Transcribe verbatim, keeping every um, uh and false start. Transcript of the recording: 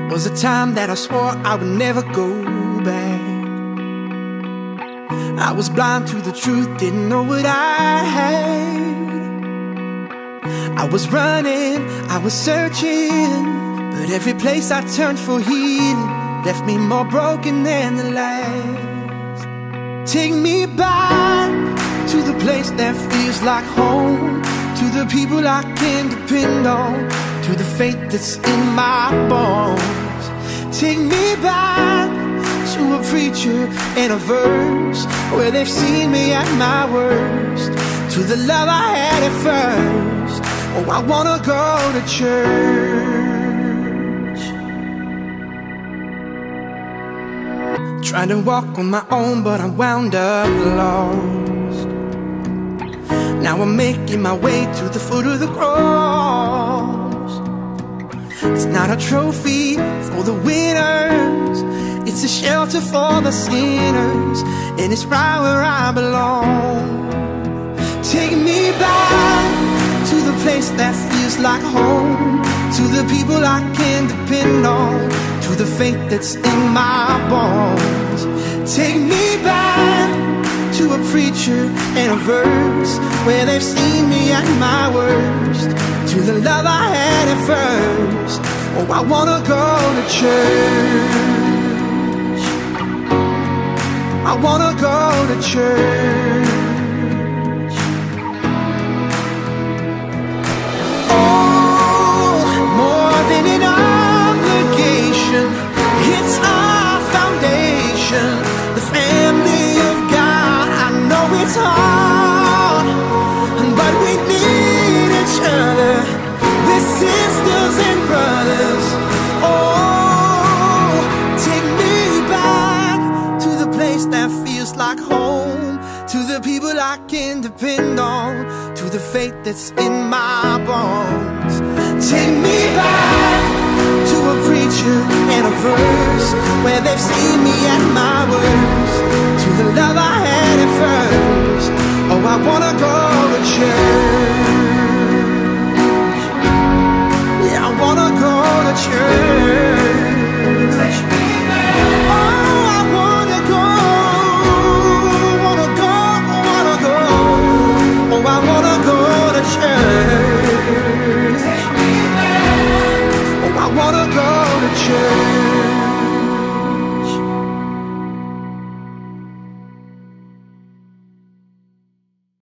Was a time that I swore I would never go back. I was blind to the truth, didn't know what I had. I was running, I was searching, but every place I turned for healing left me more broken than the last. Take me back to the place that feels like home, to the people I can depend on, to the faith that's in my bones. Take me back to a preacher and a verse where they've seen me at my worst, to the love I had at first. Oh, I wanna go to church. Trying to walk on my own, but I'm wound up lost. Now I'm making my way to the foot of the cross. It's not a trophy for the winners, it's a shelter for the sinners, and it's right where I belong. Take me back to the place that feels like home, to the people I can depend on, to the faith that's in my bones. Take me back to a preacher and a verse where they've seen me at my worst, to the love I had at first. Oh, I wanna go to church. I wanna go to church. Oh, more than an obligation, it's our foundation, the family of God. I know it's hard, but we need each other. We're sisters and brothers. Oh, take me back to the place that feels like home, to the people I can depend on, to the faith that's in my bones. Take me back to a preacher and a verse where they've seen me at my worst, to the love I had at first. Oh, I wanna go to church.